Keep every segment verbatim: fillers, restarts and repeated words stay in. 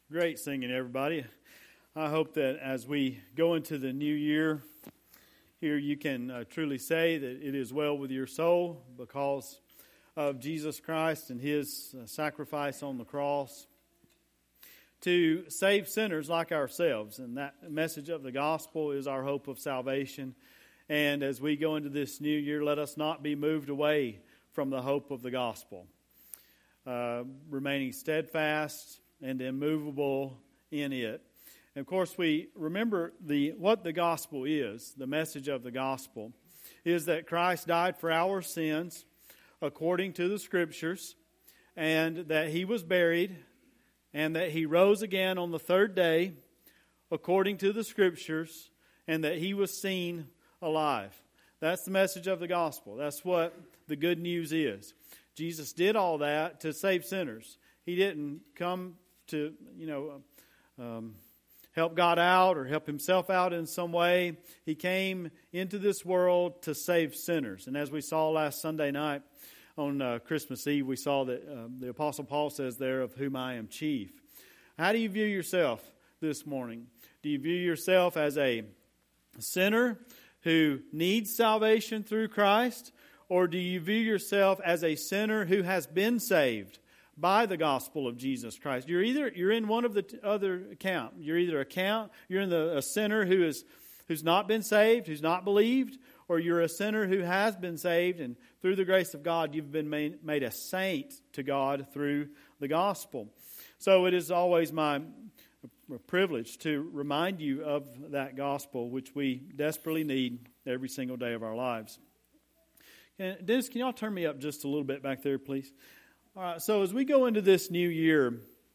Great singing, everybody. I hope that as we go into the new year, here you can uh, truly say that it is well with your soul because of Jesus Christ and His uh, sacrifice on the cross to save sinners like ourselves. And that message of the gospel is our hope of salvation. And as we go into this new year, let us not be moved away from the hope of the gospel, uh, remaining steadfast and immovable in it. And of course, we remember the what the gospel is. The message of the gospel is that Christ died for our sins according to the Scriptures, and that He was buried, and that He rose again on the third day according to the Scriptures, and that He was seen alive. That's the message of the gospel. That's what the good news is. Jesus did all that to save sinners. He didn't come to, you know, um, help God out or help Himself out in some way. He came into this world to save sinners. And as we saw last Sunday night on uh, Christmas Eve, we saw that uh, the Apostle Paul says there, of whom I am chief. How do you view yourself this morning? Do you view yourself as a sinner who needs salvation through Christ? Or do you view yourself as a sinner who has been saved by the gospel of Jesus Christ? You're either you're in one of the other account. You're either account you're in the a sinner who is who's not been saved, who's not believed, or you're a sinner who has been saved, and through the grace of God, you've been made, made a saint to God through the gospel. So it is always my privilege to remind you of that gospel, which we desperately need every single day of our lives. And Dennis, can y'all turn me up just a little bit back there, please? All right, so as we go into this new year,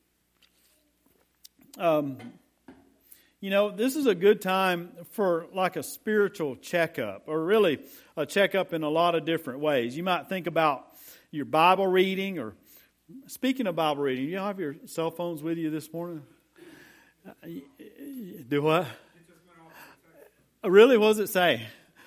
um, you know, this is a good time for like a spiritual checkup, or really a checkup in a lot of different ways. You might think about your Bible reading, or speaking of Bible reading, you have your cell phones with you this morning? Do what? Really? What does it say?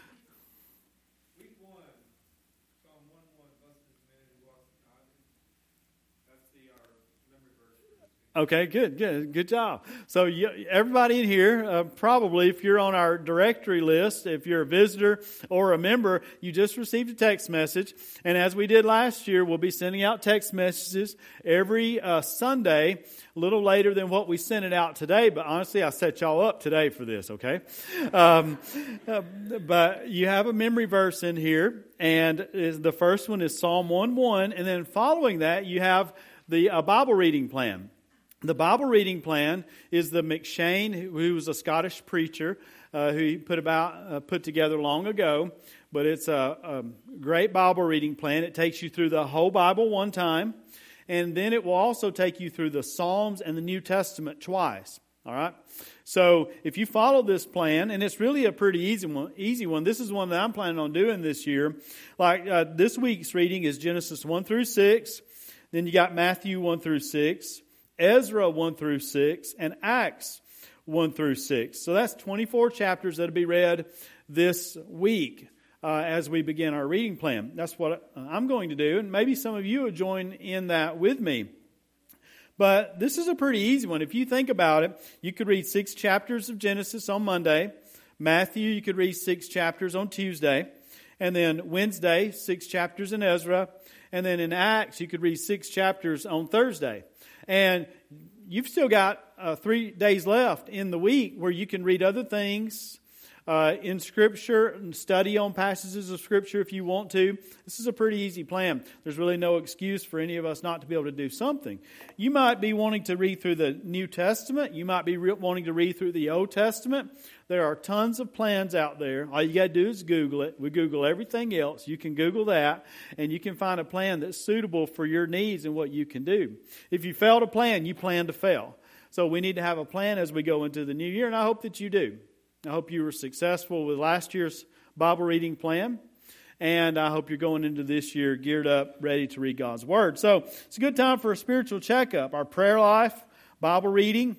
Okay, good, good, good job. So you, everybody in here, uh, probably if you're on our directory list, if you're a visitor or a member, you just received a text message. And as we did last year, we'll be sending out text messages every uh, Sunday, a little later than what we sent it out today. But honestly, I set y'all up today for this, okay? Um, uh, but you have a memory verse in here, and is, the first one is Psalm one one. And then following that, you have the uh, Bible reading plan. The Bible reading plan is the McShane, who was a Scottish preacher, uh, who he put about uh, put together long ago. But it's a, a great Bible reading plan. It takes you through the whole Bible one time, and then it will also take you through the Psalms and the New Testament twice. All right. So if you follow this plan, and it's really a pretty easy one. Easy one. This is one that I'm planning on doing this year. Like uh, this week's reading is Genesis one through six. Then you got Matthew one through six. Ezra one through six, and Acts one through six. So that's twenty-four chapters that will be read this week uh, as we begin our reading plan. That's what I'm going to do, and maybe some of you will join in that with me. But this is a pretty easy one. If you think about it, you could read six chapters of Genesis on Monday. Matthew, you could read six chapters on Tuesday. And then Wednesday, six chapters in Ezra. And then in Acts, you could read six chapters on Thursday. And you've still got uh, three days left in the week where you can read other things uh, in Scripture and study on passages of Scripture if you want to. This is a pretty easy plan. There's really no excuse for any of us not to be able to do something. You might be wanting to read through the New Testament. You might be re- wanting to read through the Old Testament. There are tons of plans out there. All you got to do is Google it. We Google everything else. You can Google that, and you can find a plan that's suitable for your needs and what you can do. If you fail to plan, you plan to fail. So we need to have a plan as we go into the new year, and I hope that you do. I hope you were successful with last year's Bible reading plan, and I hope you're going into this year geared up, ready to read God's Word. So it's a good time for a spiritual checkup. Our prayer life, Bible reading,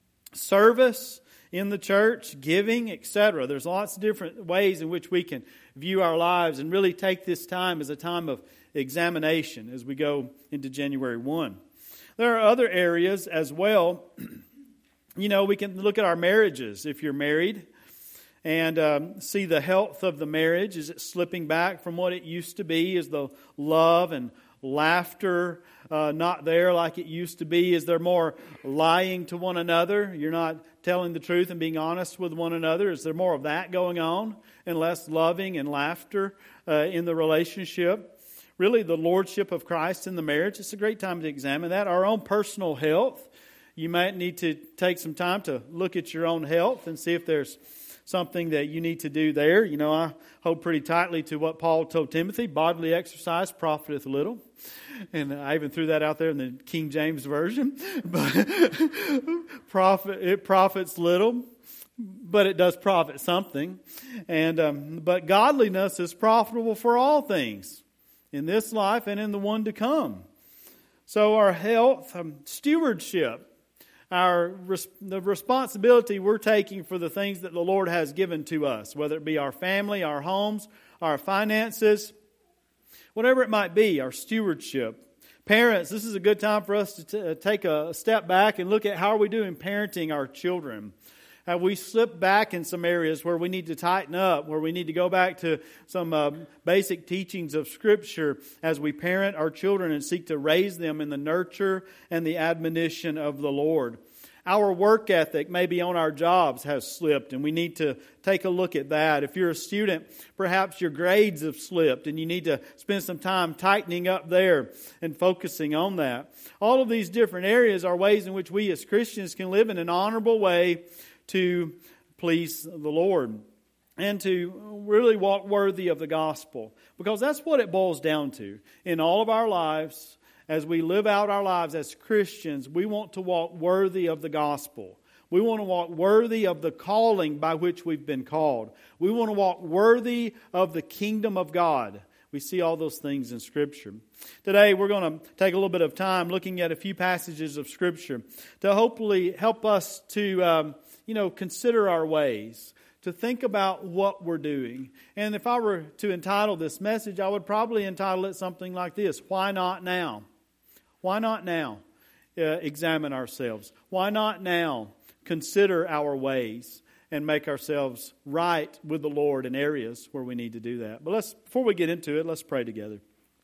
service in the church, giving, et cetera. There's lots of different ways in which we can view our lives and really take this time as a time of examination as we go into January first. There are other areas as well. You know, we can look at our marriages. If you're married, and um, see the health of the marriage. Is it slipping back from what it used to be? Is the love and laughter uh, not there like it used to be? Is there more lying to one another? You're not telling the truth and being honest with one another. Is there more of that going on and less loving and laughter uh, in the relationship? Really, the lordship of Christ in the marriage. It's a great time to examine that. Our own personal health. You might need to take some time to look at your own health and see if there's something that you need to do there. You know, I hold pretty tightly to what Paul told Timothy, bodily exercise profiteth little. And I even threw that out there in the King James Version. But profit, it profits little, but it does profit something. And um, but godliness is profitable for all things, in this life and in the one to come. So our health, um, stewardship, Our the responsibility we're taking for the things that the Lord has given to us, whether it be our family, our homes, our finances, whatever it might be, our stewardship. Parents, this is a good time for us to t- take a step back and look at how are we doing parenting our children. Have we slipped back in some areas where we need to tighten up, where we need to go back to some uh, basic teachings of Scripture as we parent our children and seek to raise them in the nurture and the admonition of the Lord? Our work ethic, maybe on our jobs, has slipped, and we need to take a look at that. If you're a student, perhaps your grades have slipped, and you need to spend some time tightening up there and focusing on that. All of these different areas are ways in which we as Christians can live in an honorable way to please the Lord and to really walk worthy of the gospel. Because that's what it boils down to. In all of our lives, as we live out our lives as Christians, we want to walk worthy of the gospel. We want to walk worthy of the calling by which we've been called. We want to walk worthy of the kingdom of God. We see all those things in Scripture. Today we're going to take a little bit of time looking at a few passages of Scripture to hopefully help us to um, you know, consider our ways, to think about what we're doing. And if I were to entitle this message, I would probably entitle it something like this: Why not now? Why not now uh, examine ourselves? Why not now consider our ways and make ourselves right with the Lord in areas where we need to do that? But let's, before we get into it, let's pray together.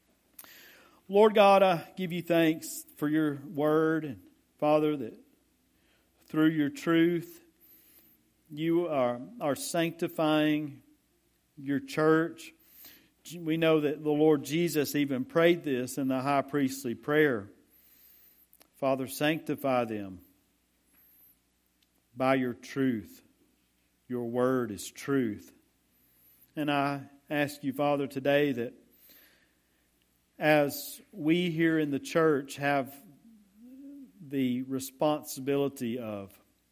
Lord God, I give you thanks for your word, and Father, that through your truth, you are, are sanctifying your church. We know that the Lord Jesus even prayed this in the high priestly prayer. Father, sanctify them by your truth. Your word is truth. And I ask you, Father, today that as we here in the church have the responsibility of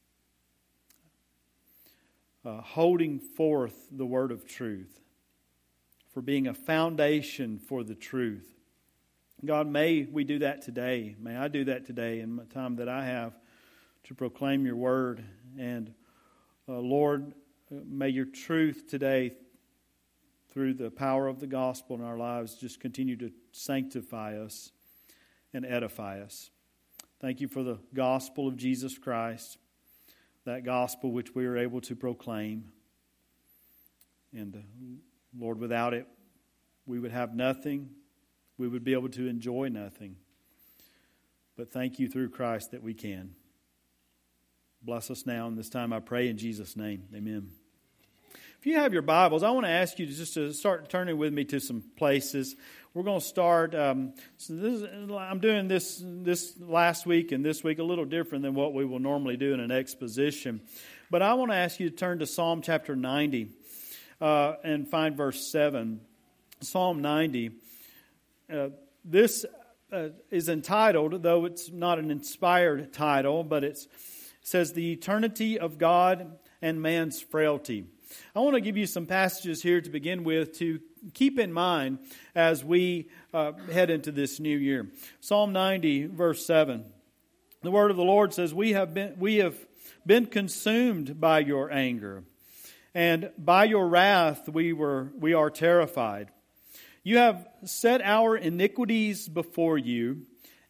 uh, holding forth the word of truth, for being a foundation for the truth. God, may we do that today. May I do that today in the time that I have to proclaim your word. And uh, Lord, may your truth today, through the power of the gospel in our lives, just continue to sanctify us and edify us. Thank you for the gospel of Jesus Christ, that gospel which we are able to proclaim. And uh, Lord, without it, we would have nothing. We would be able to enjoy nothing. But thank you through Christ that we can. Bless us now in this time, I pray in Jesus' name. Amen. If you have your Bibles, I want to ask you to just to start turning with me to some places. We're going to start. Um, so this is, I'm doing this this last week and this week a little different than what we will normally do in an exposition. But I want to ask you to turn to Psalm chapter ninety uh, and find verse seven. Psalm ninety. Uh, this uh, is entitled, though it's not an inspired title, but it's, it says, "The Eternity of God and Man's Frailty." I want to give you some passages here to begin with to keep in mind as we uh, head into this new year. Psalm ninety, verse seven. The word of the Lord says, "We have been we have been consumed by your anger, and by your wrath we were we are terrified. You have set our iniquities before you,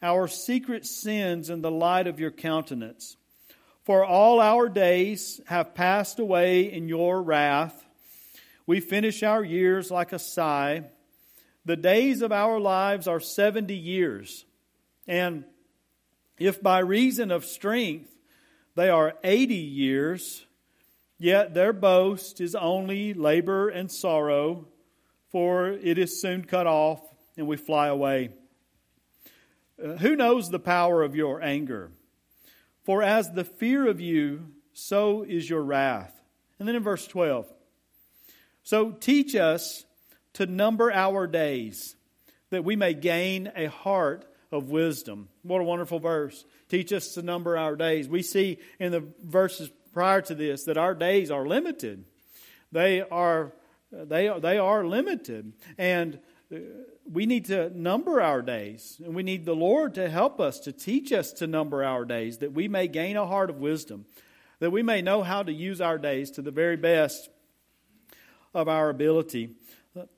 our secret sins in the light of your countenance. For all our days have passed away in your wrath. We finish our years like a sigh. The days of our lives are seventy years. And if by reason of strength they are eighty years, yet their boast is only labor and sorrow, for it is soon cut off and we fly away. Uh, who knows the power of your anger? For as the fear of you, so is your wrath. And then in verse twelve, so teach us to number our days, that we may gain a heart of wisdom. What a wonderful verse. Teach us to number our days. We see in the verses prior to this that our days are limited. They are, they are, they are limited. And we need to number our days. And we need the Lord to help us, to teach us to number our days, that we may gain a heart of wisdom, that we may know how to use our days to the very best of our ability. Let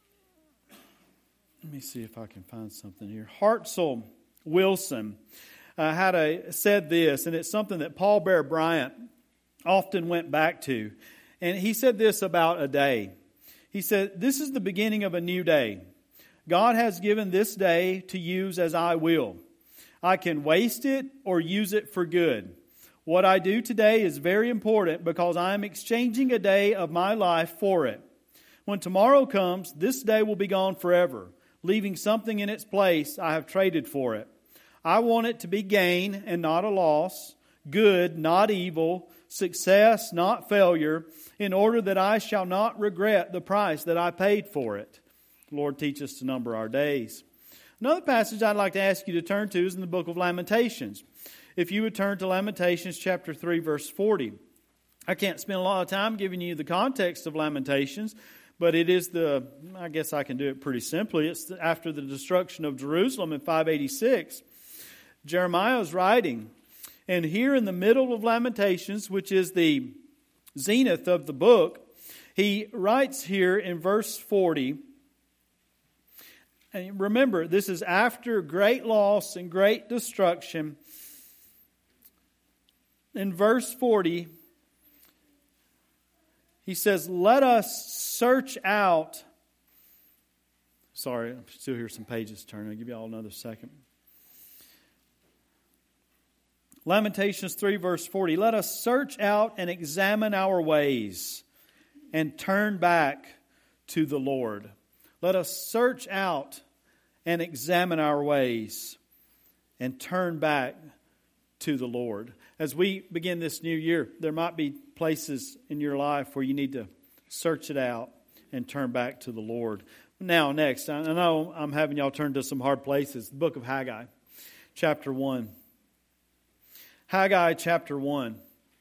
me see if I can find something here. Hartzell Wilson uh, had a, said this, and it's something that Paul Bear Bryant often went back to. And he said this about a day. He said, "This is the beginning of a new day. God has given this day to use as I will. I can waste it or use it for good. What I do today is very important because I am exchanging a day of my life for it. When tomorrow comes, this day will be gone forever, leaving something in its place I have traded for it. I want it to be gain and not a loss, good, not evil, success, not failure, in order that I shall not regret the price that I paid for it." Lord, teach us to number our days. Another passage I'd like to ask you to turn to is in the book of Lamentations. If you would turn to Lamentations chapter three, verse forty. I can't spend a lot of time giving you the context of Lamentations, but it is the, I guess I can do it pretty simply. It's after the destruction of Jerusalem in five eighty-six. Jeremiah is writing, and here in the middle of Lamentations, which is the zenith of the book, he writes here in verse forty, and remember, this is after great loss and great destruction. In verse forty, he says, "Let us search out." Sorry, I still hear some pages turning. I'll give you all another second. Lamentations three, verse forty. "Let us search out and examine our ways and turn back to the Lord." Let us search out and examine our ways and turn back to the Lord. As we begin this new year, there might be places in your life where you need to search it out and turn back to the Lord. Now, next, I know I'm having y'all turn to some hard places. The book of Haggai, chapter one. Haggai, chapter one.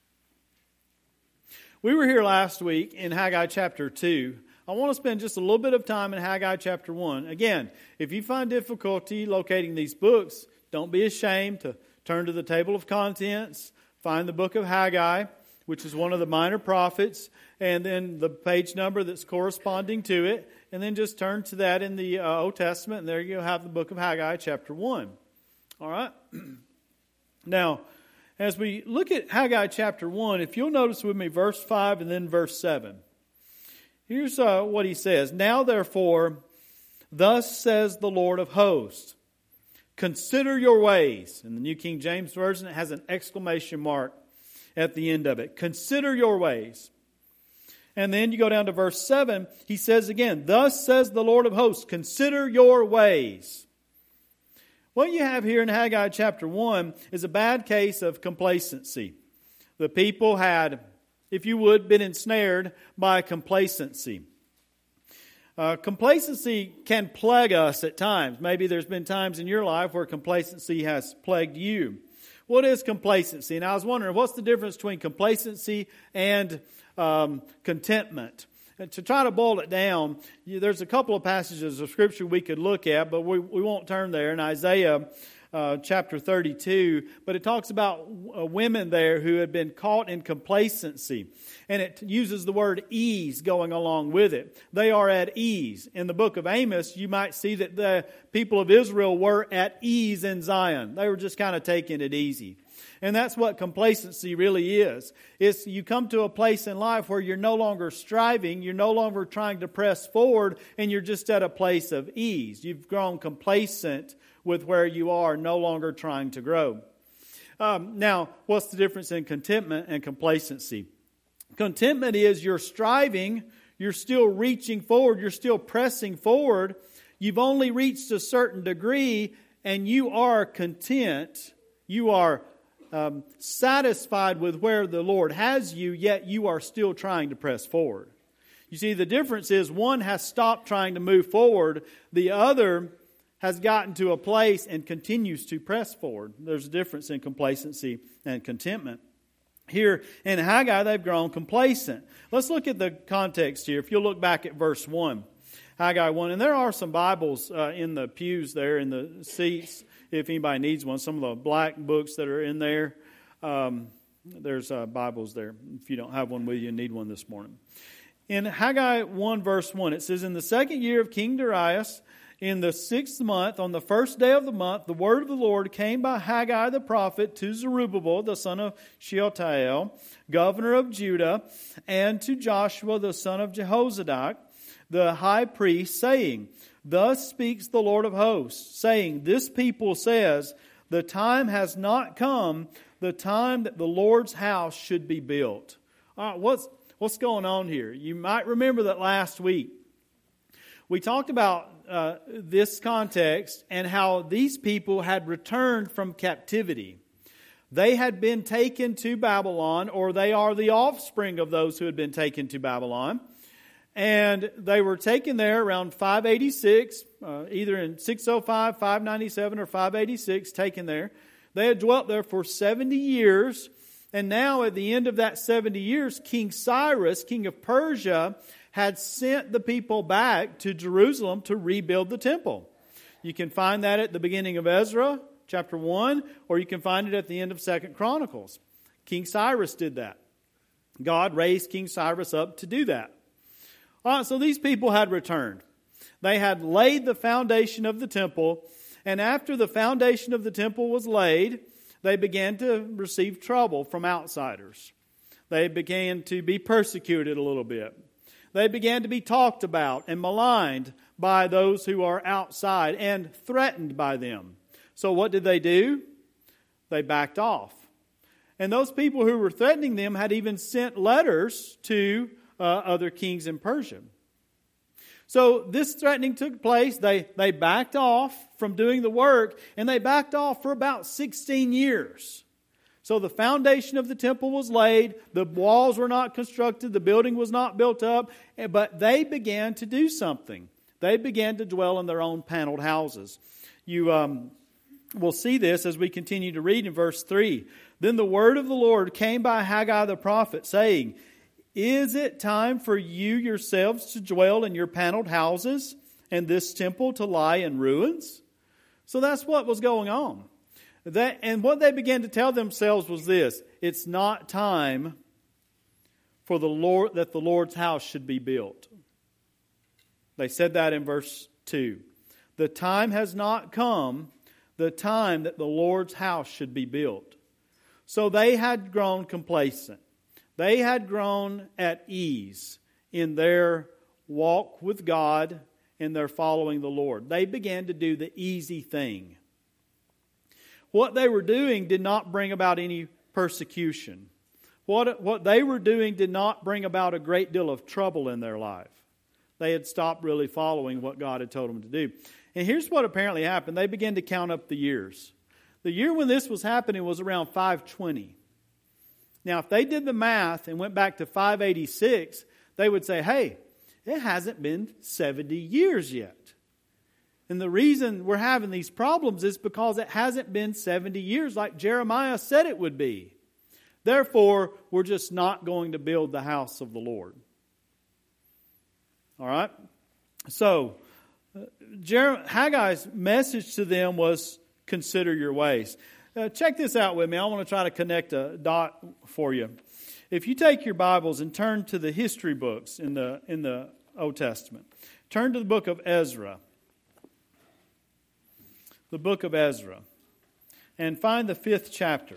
We were here last week in Haggai, chapter two. I want to spend just a little bit of time in Haggai chapter one. Again, if you find difficulty locating these books, don't be ashamed to turn to the table of contents, find the book of Haggai, which is one of the minor prophets, and then the page number that's corresponding to it, and then just turn to that in the uh, Old Testament, and there you'll have the book of Haggai chapter one. All right? Now, as we look at Haggai chapter one, if you'll notice with me verse five and then verse seven. Here's uh, what he says. "Now therefore, thus says the Lord of hosts, consider your ways." In the New King James Version, it has an exclamation mark at the end of it. Consider your ways. And then you go down to verse seven. He says again, "Thus says the Lord of hosts, consider your ways." What you have here in Haggai chapter one is a bad case of complacency. The people had, if you would, been ensnared by complacency. Uh, complacency can plague us at times. Maybe there's been times in your life where complacency has plagued you. What is complacency? And I was wondering, what's the difference between complacency and um, contentment? And to try to boil it down, there's a couple of passages of Scripture we could look at, but we, we won't turn there. In Isaiah uh, chapter thirty-two, but it talks about uh, women there who had been caught in complacency. And it uses the word ease going along with it. They are at ease. In the book of Amos, you might see that the people of Israel were at ease in Zion. They were just kind of taking it easy. And that's what complacency really is. It's you come to a place in life where you're no longer striving, you're no longer trying to press forward, and you're just at a place of ease. You've grown complacent with where you are, no longer trying to grow. Um, now, what's the difference in contentment and complacency? Contentment is you're striving, you're still reaching forward, you're still pressing forward. You've only reached a certain degree, and you are content. You are Um, satisfied with where the Lord has you, yet you are still trying to press forward. You see, the difference is one has stopped trying to move forward. The other has gotten to a place and continues to press forward. There's a difference in complacency and contentment. Here in Haggai, they've grown complacent. Let's look at the context here. If you'll look back at verse one, Haggai one, and there are some Bibles uh, in the pews there, in the seats, if anybody needs one. Some of the black books that are in there, um, there's uh, Bibles there. If you don't have one with you, you need one this morning. In Haggai one verse one, it says, "In the second year of King Darius, in the sixth month, on the first day of the month, the word of the Lord came by Haggai the prophet to Zerubbabel, the son of Shealtiel, governor of Judah, and to Joshua, the son of Jehozadak, the high priest, saying, Thus speaks the Lord of hosts, saying, This people says, the time has not come, the time that the Lord's house should be built." All right, what's, what's going on here? You might remember that last week we talked about uh, this context and how these people had returned from captivity. They had been taken to Babylon, or they are the offspring of those who had been taken to Babylon. And they were taken there around five eighty-six, uh, either in six oh five, five ninety-seven, or five eighty-six, taken there. They had dwelt there for seventy years. And now at the end of that seventy years, King Cyrus, king of Persia, had sent the people back to Jerusalem to rebuild the temple. You can find that at the beginning of Ezra, chapter one, or you can find it at the end of Second Chronicles. King Cyrus did that. God raised King Cyrus up to do that. All right, so these people had returned. They had laid the foundation of the temple, and after the foundation of the temple was laid, they began to receive trouble from outsiders. They began to be persecuted a little bit. They began to be talked about and maligned by those who are outside and threatened by them. So what did they do? They backed off. And those people who were threatening them had even sent letters to Uh, other kings in Persia. So this threatening took place. They, they backed off from doing the work, and they backed off for about sixteen years. So the foundation of the temple was laid, the walls were not constructed, the building was not built up, but they began to do something. They began to dwell in their own paneled houses. You um, will see this as we continue to read in verse three. "Then the word of the Lord came by Haggai the prophet, saying, Is it time for you yourselves to dwell in your paneled houses, and this temple to lie in ruins?" So that's what was going on. That, and what they began to tell themselves was this: it's not time for the Lord that the Lord's house should be built. They said that in verse two. The time has not come, the time that the Lord's house should be built. So they had grown complacent. They had grown at ease in their walk with God and their following the Lord. They began to do the easy thing. What they were doing did not bring about any persecution. What, what they were doing did not bring about a great deal of trouble in their life. They had stopped really following what God had told them to do. And here's what apparently happened. They began to count up the years. The year when this was happening was around five twenty. Now, if they did the math and went back to five eighty-six, they would say, hey, it hasn't been seventy years yet. And the reason we're having these problems is because it hasn't been seventy years like Jeremiah said it would be. Therefore, we're just not going to build the house of the Lord. All right? So, Jer- Haggai's message to them was consider your ways. Uh, check this out with me. I want to try to connect a dot for you. If you take your Bibles and turn to the history books in the in the Old Testament, turn to the book of Ezra. The book of Ezra. And find the fifth chapter.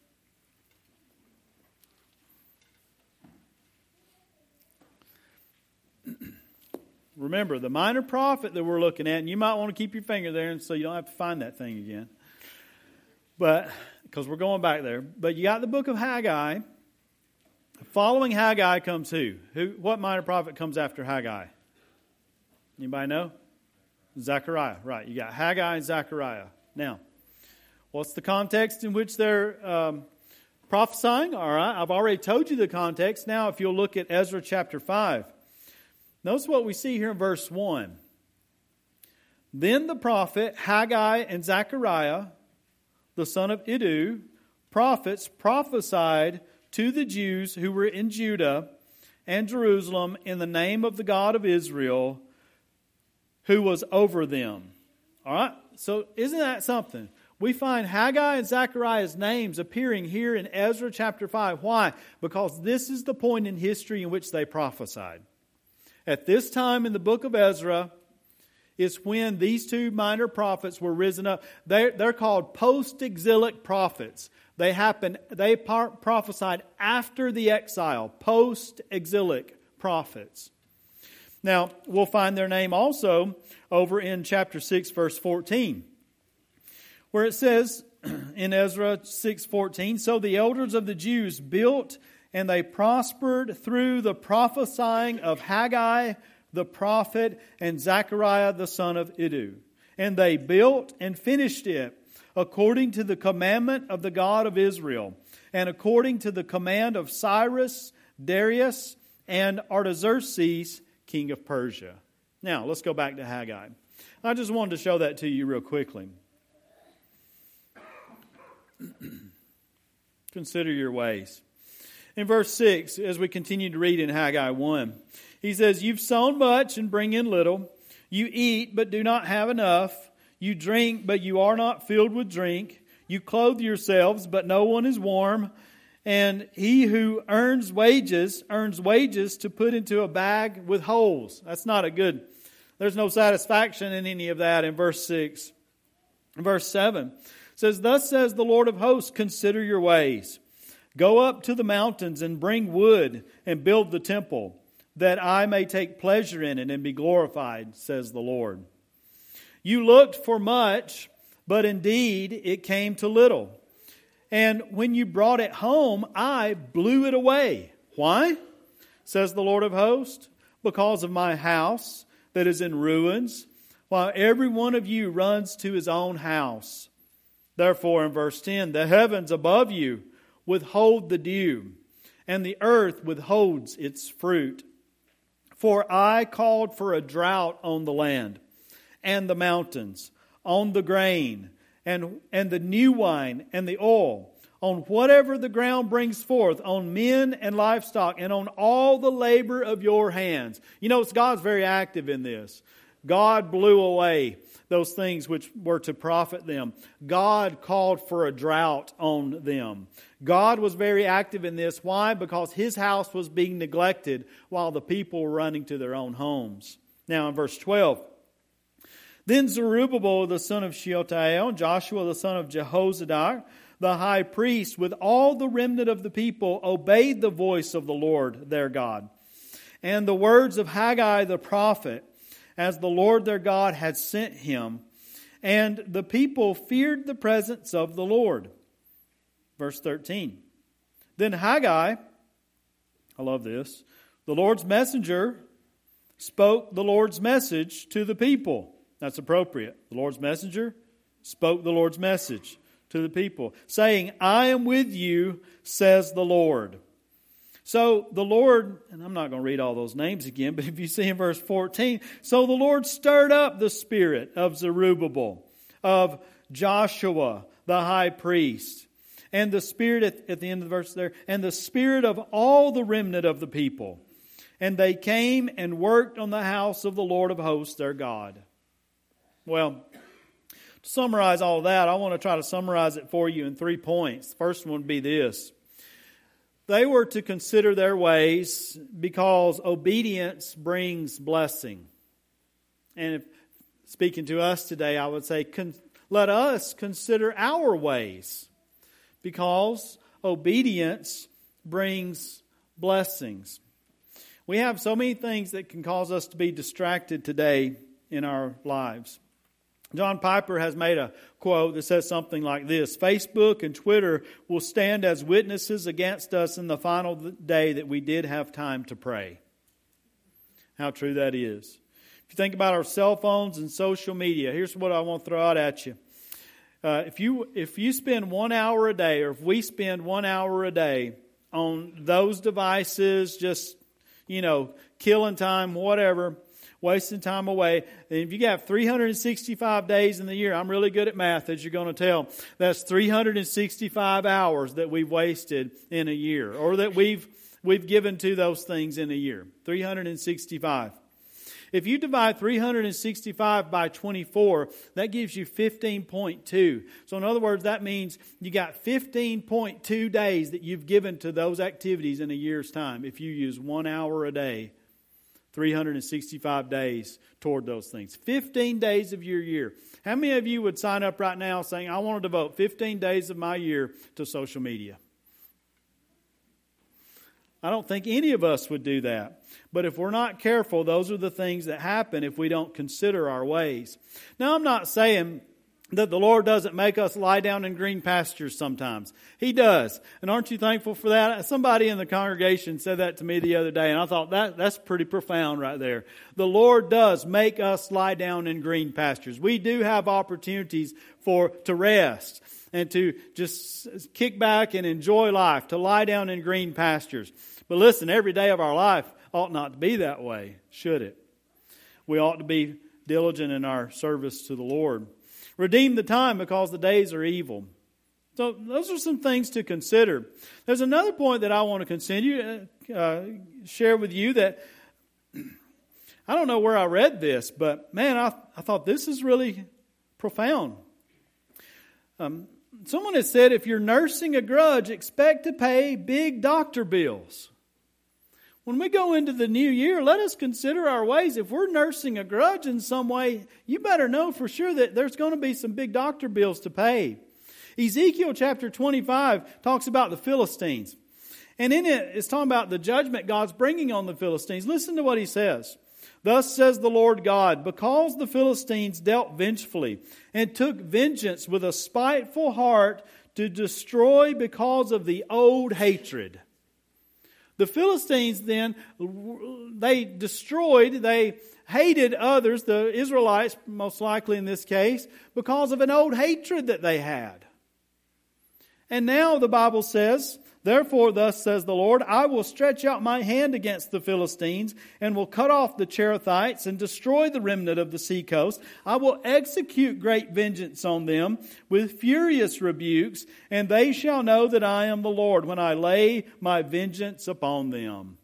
Remember, the minor prophet that we're looking at, and you might want to keep your finger there and so you don't have to find that thing again. But, because we're going back there. But you got the book of Haggai. Following Haggai comes who? Who? What minor prophet comes after Haggai? Anybody know? Zechariah. Right, you got Haggai and Zechariah. Now, what's the context in which they're um, prophesying? All right, I've already told you the context. Now, if you'll look at Ezra chapter five. Notice what we see here in verse one. Then the prophet Haggai and Zechariah, the son of Iddo, prophets, prophesied to the Jews who were in Judah and Jerusalem in the name of the God of Israel, who was over them. All right? So isn't that something? We find Haggai and Zechariah's names appearing here in Ezra chapter five. Why? Because this is the point in history in which they prophesied. At this time in the book of Ezra is when these two minor prophets were risen up. They're, they're called post-exilic prophets. They happened. They par- prophesied after the exile. Post-exilic prophets. Now, we'll find their name also over in chapter six, verse fourteen. Where it says in Ezra six fourteen, so the elders of the Jews built and they prospered through the prophesying of Haggai the prophet and Zechariah the son of Iddo. And they built and finished it according to the commandment of the God of Israel, and according to the command of Cyrus, Darius, and Artaxerxes, king of Persia. Now, let's go back to Haggai. I just wanted to show that to you real quickly. Consider your ways. In verse six, as we continue to read in Haggai one, he says, you've sown much and bring in little. You eat, but do not have enough. You drink, but you are not filled with drink. You clothe yourselves, but no one is warm. And he who earns wages, earns wages to put into a bag with holes. That's not a good, there's no satisfaction in any of that in verse six. In verse seven, it says, thus says the Lord of hosts, consider your ways. Go up to the mountains and bring wood and build the temple, that I may take pleasure in it and be glorified, says the Lord. You looked for much, but indeed it came to little. And when you brought it home, I blew it away. Why? Says the Lord of hosts. Because of my house that is in ruins, while every one of you runs to his own house. Therefore, in verse ten, the heavens above you withhold the dew, and the earth withholds its fruit. For I called for a drought on the land, and the mountains, on the grain, and, and the new wine, and the oil, on whatever the ground brings forth, on men and livestock, and on all the labor of your hands. You know, God's very active in this. God blew away those things which were to profit them. God called for a drought on them. God was very active in this. Why? Because His house was being neglected while the people were running to their own homes. Now in verse twelve. Then Zerubbabel the son of Shealtiel, Joshua the son of Jehozadak, the high priest, with all the remnant of the people, obeyed the voice of the Lord their God, and the words of Haggai the prophet, as the Lord their God had sent him. And the people feared the presence of the Lord. Verse thirteen. Then Haggai, I love this, the Lord's messenger spoke the Lord's message to the people. That's appropriate. The Lord's messenger spoke the Lord's message to the people, saying, I am with you, says the Lord. So the Lord, and I'm not going to read all those names again, but if you see in verse fourteen, so the Lord stirred up the spirit of Zerubbabel, of Joshua, the high priest, and the spirit at, at the end of the verse there, and the spirit of all the remnant of the people. And they came and worked on the house of the Lord of hosts, their God. Well, To summarize all that, I want to try to summarize it for you in three points. The first one would be this. They were to consider their ways because obedience brings blessing. And if speaking to us today, I would say, con- let us consider our ways because obedience brings blessings. We have so many things that can cause us to be distracted today in our lives. John Piper has made a quote that says something like this: Facebook and Twitter will stand as witnesses against us in the final day that we did have time to pray. How true that is. If you think about our cell phones and social media, here's what I want to throw out at you. Uh, if you if you spend one hour a day, or if we spend one hour a day on those devices, just, you know, killing time, whatever, wasting time away, and if you got three hundred sixty-five days in the year, I'm really good at math, as you're going to tell, that's three hundred sixty-five hours that we've wasted in a year, or that we've we've given to those things in a year. three hundred sixty-five. If you divide three hundred sixty-five by twenty-four, that gives you fifteen point two. So in other words, that means you got fifteen point two days that you've given to those activities in a year's time. If you use one hour a day, three hundred sixty-five days toward those things. fifteen days of your year. How many of you would sign up right now saying, I want to devote fifteen days of my year to social media? I don't think any of us would do that. But if we're not careful, those are the things that happen if we don't consider our ways. Now, I'm not saying that the Lord doesn't make us lie down in green pastures sometimes. He does. And aren't you thankful for that? Somebody in the congregation said that to me the other day, and I thought that that's pretty profound right there. The Lord does make us lie down in green pastures. We do have opportunities for to rest and to just kick back and enjoy life, to lie down in green pastures. But listen, every day of our life ought not to be that way, should it? We ought to be diligent in our service to the Lord. Redeem the time because the days are evil. So those are some things to consider. There's another point that I want to continue, uh, share with you that I don't know where I read this, but man, I, I thought this is really profound. Um, someone has said, if you're nursing a grudge, expect to pay big doctor bills. When we go into the new year, let us consider our ways. If we're nursing a grudge in some way, you better know for sure that there's going to be some big doctor bills to pay. Ezekiel chapter twenty-five talks about the Philistines. And in it, it's talking about the judgment God's bringing on the Philistines. Listen to what he says. Thus says the Lord God, because the Philistines dealt vengefully and took vengeance with a spiteful heart to destroy because of the old hatred. The Philistines then, they destroyed, they hated others, the Israelites most likely in this case, because of an old hatred that they had. And now the Bible says, therefore thus says the Lord, I will stretch out my hand against the Philistines and will cut off the Cherethites and destroy the remnant of the seacoast. I will execute great vengeance on them with furious rebukes, and they shall know that I am the Lord when I lay my vengeance upon them.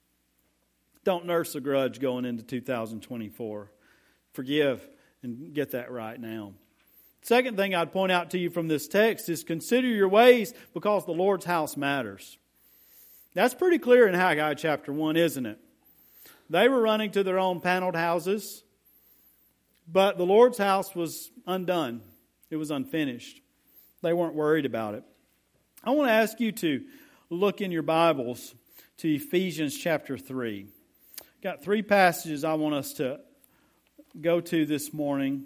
Don't nurse a grudge going into two thousand twenty-four. Forgive and get that right now. Second thing I'd point out to you from this text is consider your ways because the Lord's house matters. That's pretty clear in Haggai chapter one, isn't it? They were running to their own paneled houses, but the Lord's house was undone. It was unfinished. They weren't worried about it. I want to ask you to look in your Bibles to Ephesians chapter three. Got three passages I want us to go to this morning.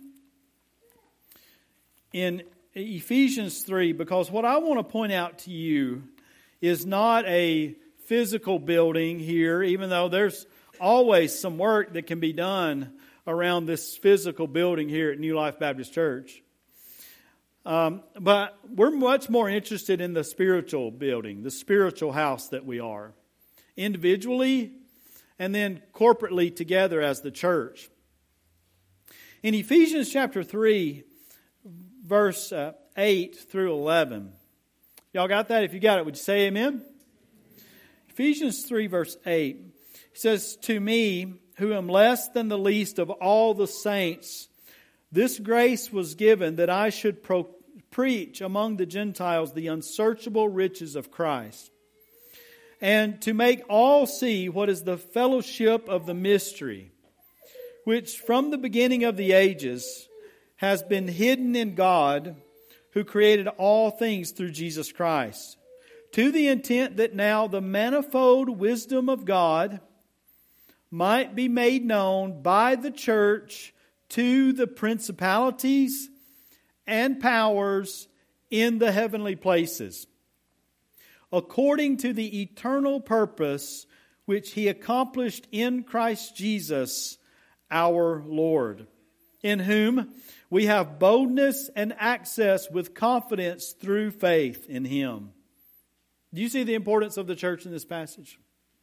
In Ephesians three, because what I want to point out to you is not a physical building here, even though there's always some work that can be done around this physical building here at New Life Baptist Church. Um, but we're much more interested in the spiritual building, the spiritual house that we are, individually and then corporately together as the church. In Ephesians chapter three, verse uh, eight through eleven. Y'all got that? If you got it, would you say amen? Ephesians three, verse eight. It says, to me, who am less than the least of all the saints, This grace was given that I should pro- preach among the Gentiles the unsearchable riches of Christ, and to make all see what is the fellowship of the mystery, which from the beginning of the ages has been hidden in God, who created all things through Jesus Christ, to the intent that now the manifold wisdom of God might be made known by the church to the principalities and powers in the heavenly places, according to the eternal purpose which He accomplished in Christ Jesus our Lord, in whom we have boldness and access with confidence through faith in Him. Do you see the importance of the church in this passage?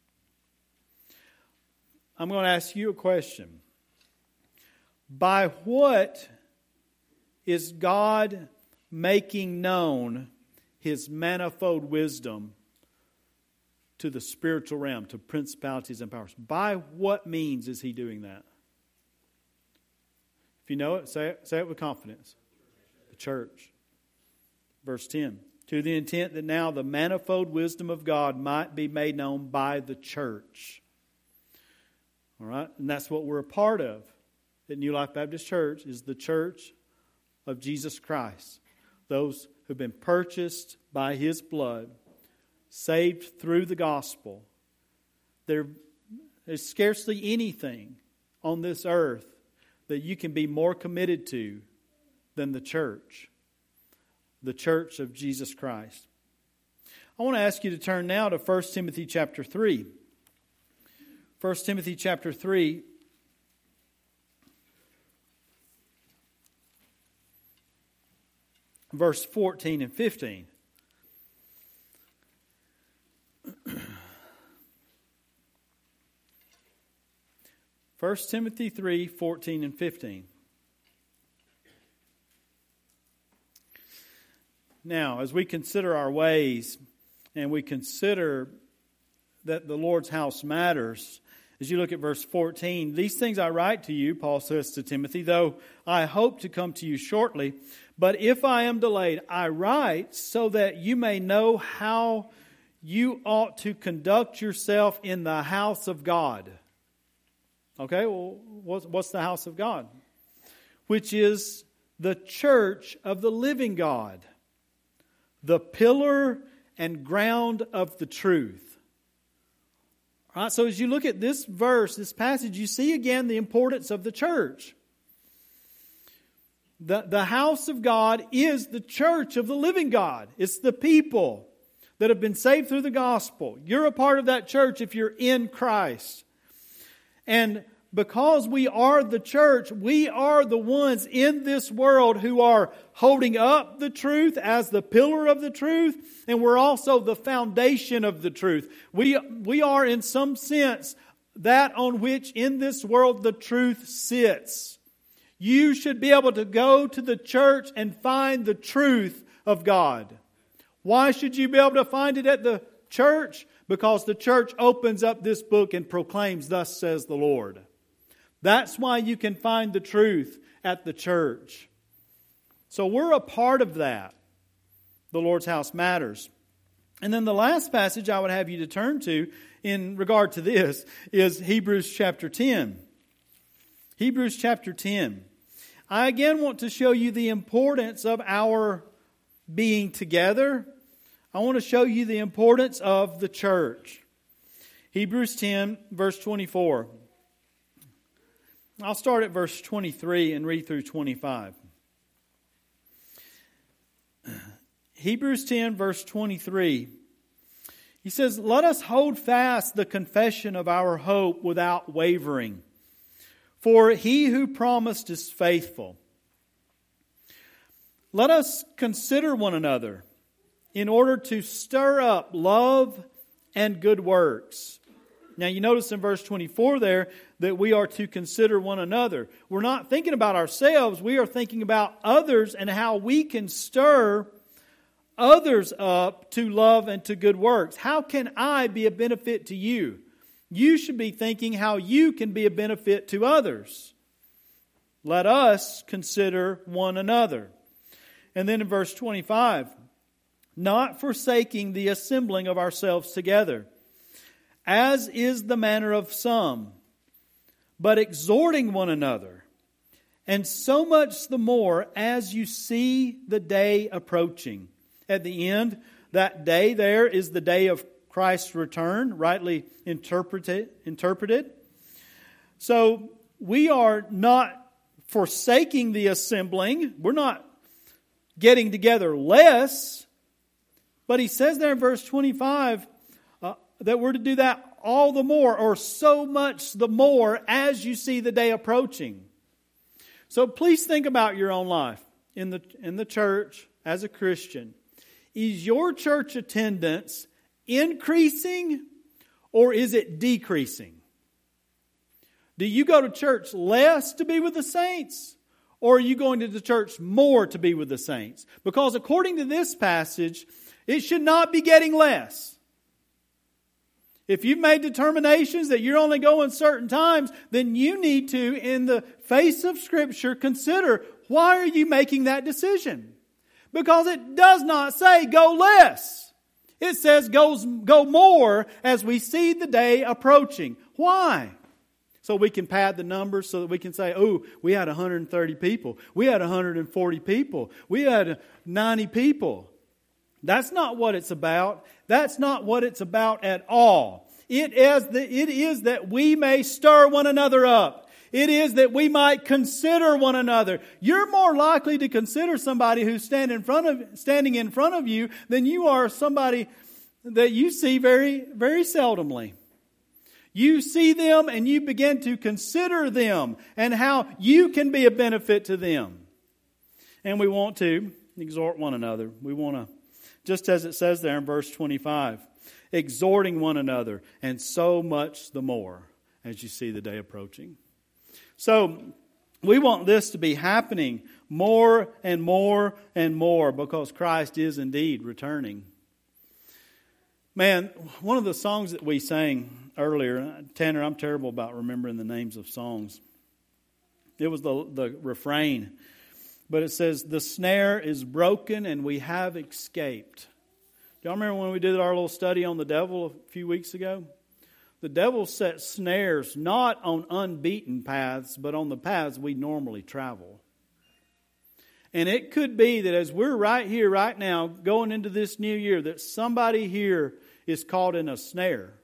I'm going to ask you a question. By what is God making known His manifold wisdom to the spiritual realm, to principalities and powers? By what means is He doing that? If you know it, say it, say it with confidence. The church. Verse ten. To the intent that now the manifold wisdom of God might be made known by the church. All right? And that's what we're a part of at New Life Baptist Church, is the church of Jesus Christ. Those who've been purchased by His blood, saved through the gospel. There is scarcely anything on this earth that you can be more committed to than the church. The church of Jesus Christ. I want to ask you to turn now to First Timothy chapter three. First Timothy chapter three. Verse fourteen and fifteen. First Timothy three, fourteen and fifteen. Now, as we consider our ways and we consider that the Lord's house matters, as you look at verse fourteen, these things I write to you, Paul says to Timothy, though I hope to come to you shortly, but if I am delayed, I write so that you may know how you ought to conduct yourself in the house of God. Okay, well, what's, what's the house of God? Which is the church of the living God, the pillar and ground of the truth. All right, so as you look at this verse, this passage, you see again the importance of the church. The, the house of God is the church of the living God. It's the people that have been saved through the gospel. You're a part of that church if you're in Christ. And because we are the church, we are the ones in this world who are holding up the truth as the pillar of the truth, and we're also the foundation of the truth. We, we are in some sense that on which in this world the truth sits. You should be able to go to the church and find the truth of God. Why should you be able to find it at the church? Because the church opens up this book and proclaims, "Thus says the Lord." That's why you can find the truth at the church. So we're a part of that. The Lord's house matters. And then the last passage I would have you to turn to in regard to this is Hebrews chapter ten. Hebrews chapter ten. I again want to show you the importance of our being together. I want to show you the importance of the church. Hebrews ten, verse twenty-four. I'll start at verse twenty-three and read through twenty-five. Hebrews ten, verse twenty-three. He says, "Let us hold fast the confession of our hope without wavering. For He who promised is faithful. Let us consider one another in order to stir up love and good works." Now you notice in verse twenty-four there that we are to consider one another. We're not thinking about ourselves. We are thinking about others and how we can stir others up to love and to good works. How can I be a benefit to you? You should be thinking how you can be a benefit to others. let us consider one another. And then in verse twenty-five, not forsaking the assembling of ourselves together, as is the manner of some, but exhorting one another, and so much the more as you see the day approaching. At the end, that day there is the day of Christ's return, rightly interpreted. interpreted. So we are not forsaking the assembling. We're not getting together less. But he says there in verse twenty-five uh, that we're to do that all the more, or so much the more, as you see the day approaching. So please think about your own life in the in the church as a Christian. Is your church attendance increasing or is it decreasing? Do you go to church less to be with the saints, or are you going to the church more to be with the saints? Because according to this passage, it should not be getting less. If you've made determinations that you're only going certain times, then you need to, in the face of Scripture, consider, why are you making that decision? Because it does not say go less. It says go, go more as we see the day approaching. Why? So we can pad the numbers so that we can say, oh, we had one hundred thirty people. We had one hundred forty people. We had ninety people. That's not what it's about. That's not what it's about at all. It is, the, it is that we may stir one another up. It is that we might consider one another. You're more likely to consider somebody who's standing in front of, standing in front of you than you are somebody that you see very, very seldomly. You see them and you begin to consider them and how you can be a benefit to them. And we want to exhort one another. We want to, just as it says there in verse twenty-five, exhorting one another, and so much the more as you see the day approaching. So we want this to be happening more and more and more because Christ is indeed returning. Man, one of the songs that we sang earlier, Tanner, I'm terrible about remembering the names of songs. It was the, the refrain. But it says, the snare is broken and we have escaped. Do y'all remember when we did our little study on the devil a few weeks ago? The devil sets snares not on unbeaten paths, but on the paths we normally travel. And it could be that as we're right here, right now, going into this new year, that somebody here is caught in a snare.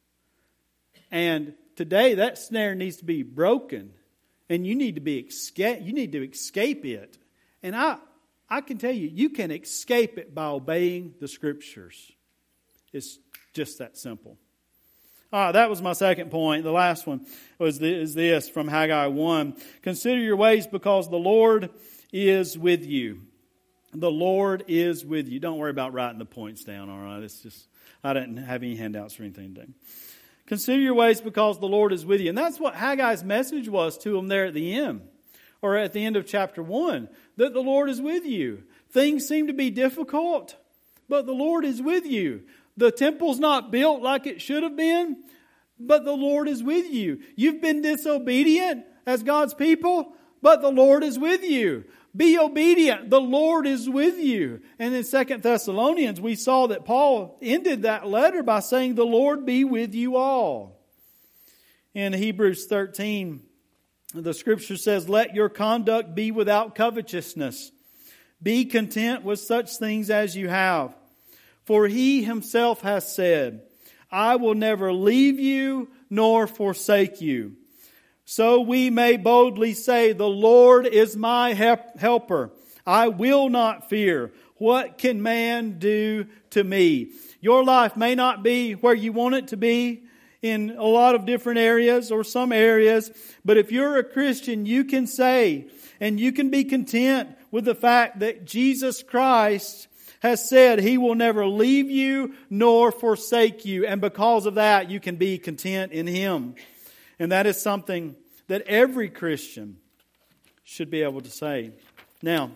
And today that snare needs to be broken. And you need to be escape, you need to escape it. And I I can tell you, you can escape it by obeying the Scriptures. It's just that simple. All right, that was my second point. The last one was the, is this from Haggai one. Consider your ways because the Lord is with you. The Lord is with you. Don't worry about writing the points down, all right? It's just, I didn't have any handouts or anything today. Consider your ways because the Lord is with you. And that's what Haggai's message was to them there at the end, or at the end of chapter one, that the Lord is with you. Things seem to be difficult, but the Lord is with you. The temple's not built like it should have been, but the Lord is with you. You've been disobedient as God's people, but the Lord is with you. Be obedient. The Lord is with you. And in Second Thessalonians, we saw that Paul ended that letter by saying, the Lord be with you all. In Hebrews thirteen, the Scripture says, let your conduct be without covetousness. Be content with such things as you have. For He Himself has said, I will never leave you nor forsake you. So we may boldly say, the Lord is my helper. I will not fear. What can man do to me? Your life may not be where you want it to be in a lot of different areas or some areas. But if you're a Christian, you can say and you can be content with the fact that Jesus Christ has said He will never leave you nor forsake you. And because of that, you can be content in Him. And that is something that every Christian should be able to say. Now,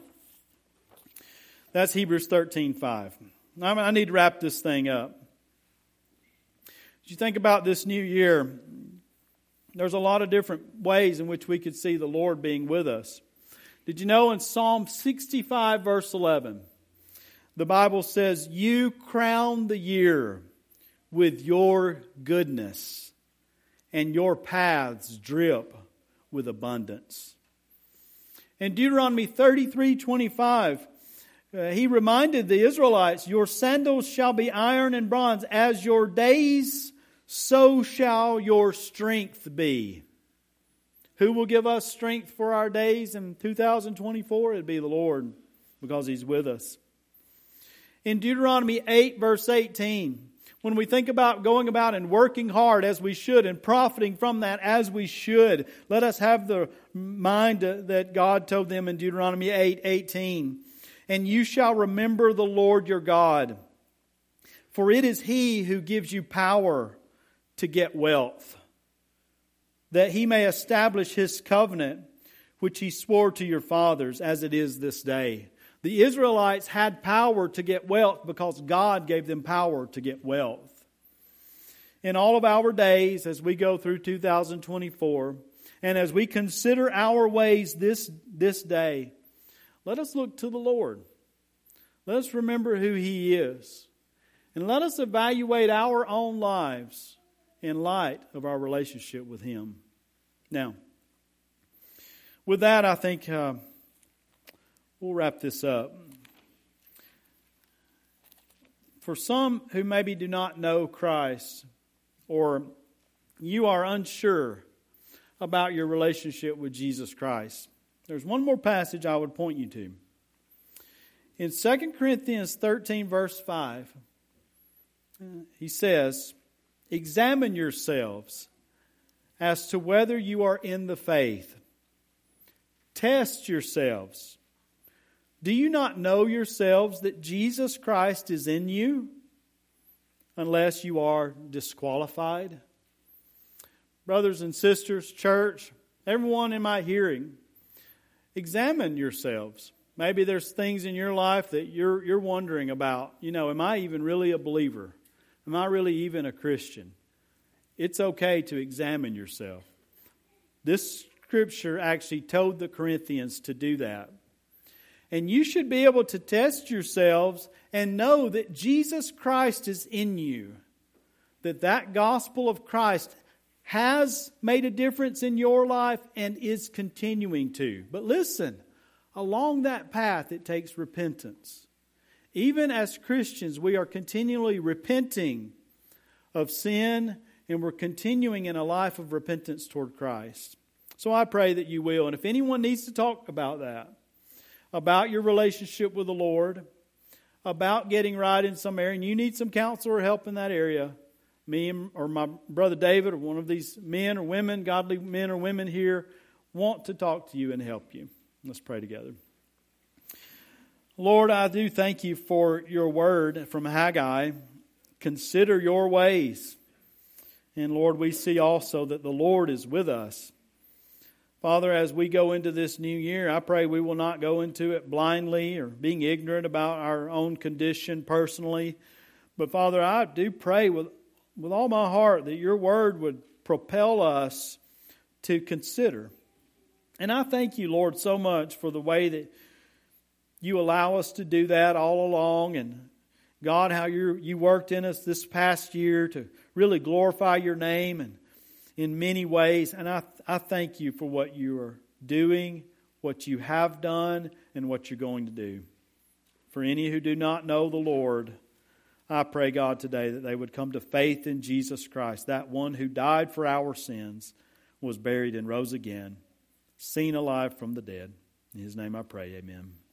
that's Hebrews thirteen five. I need to wrap this thing up. As you think about this new year, There's a lot of different ways in which we could see the Lord being with us. Did you know in Psalm sixty-five, verse eleven, the Bible says, "You crown the year with your goodness, and your paths drip with abundance." In Deuteronomy thirty-three twenty-five, uh, he reminded the Israelites, "Your sandals shall be iron and bronze. As your days, so shall your strength be." Who will give us strength for our days in two thousand twenty-four? It'd be the Lord, because He's with us. In Deuteronomy eight, verse eighteen, when we think about going about and working hard as we should and profiting from that as we should, let us have the mind that God told them in Deuteronomy eight eighteen. "And you shall remember the Lord your God, for it is He who gives you power to get wealth, that He may establish His covenant, which He swore to your fathers, as it is this day." The Israelites had power to get wealth because God gave them power to get wealth. In all of our days, as we go through two thousand twenty-four, and as we consider our ways this, this day, let us look to the Lord. Let us remember who He is. And let us evaluate our own lives in light of our relationship with Him. Now, with that, I think uh, we'll wrap this up. For some who maybe do not know Christ, or you are unsure about your relationship with Jesus Christ, there's one more passage I would point you to. In Second Corinthians thirteen, verse five, he says, "Examine yourselves as to whether you are in the faith. Test yourselves. Do you not know yourselves that Jesus Christ is in you, unless you are disqualified?" Brothers and sisters, church, everyone in my hearing, examine yourselves. Maybe there's things in your life that you're you're wondering about. You know, am I even really a believer? Am I really even a Christian? It's okay to examine yourself. This scripture actually told the Corinthians to do that. And you should be able to test yourselves and know that Jesus Christ is in you. That that gospel of Christ has made a difference in your life and is continuing to. But listen, along that path it takes repentance. Even as Christians, we are continually repenting of sin, and we're continuing in a life of repentance toward Christ. So I pray that you will. And if anyone needs to talk about that, about your relationship with the Lord, about getting right in some area, and you need some counsel or help in that area, me or my brother David or one of these men or women, godly men or women here, want to talk to you and help you. Let's pray together. Lord, I do thank you for your word from Haggai. Consider your ways. And Lord, we see also that the Lord is with us. Father, as we go into this new year, I pray we will not go into it blindly or being ignorant about our own condition personally. But Father, I do pray with, with all my heart that your word would propel us to consider. And I thank you, Lord, so much for the way that you allow us to do that all along. And God, how you you worked in us this past year to really glorify your name and in many ways. And I, I thank you for what you are doing, what you have done, and what you're going to do. For any who do not know the Lord, I pray, God, today that they would come to faith in Jesus Christ, that one who died for our sins, was buried and rose again, seen alive from the dead. In His name I pray, amen.